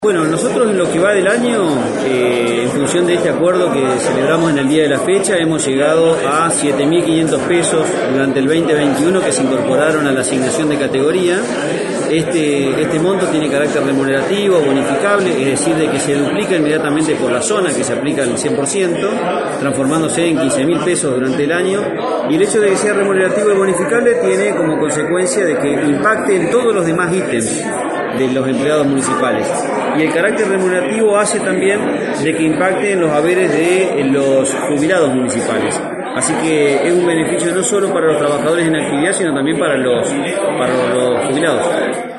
Bueno, nosotros en lo que va del año, en función de este acuerdo que celebramos en el día de la fecha, hemos llegado a 7.500 pesos durante el 2021 que se incorporaron a la asignación de categoría. Este monto tiene carácter remunerativo, bonificable, es decir, de que se duplica inmediatamente por la zona, que se aplica al 100%, transformándose en 15.000 pesos durante el año. Y el hecho de que sea remunerativo y bonificable tiene como consecuencia de que impacte en todos los demás ítems de los empleados municipales. Y el carácter remunerativo hace también de que impacte en los haberes de los jubilados municipales. Así que es un beneficio no solo para los trabajadores en actividad, sino también para los jubilados.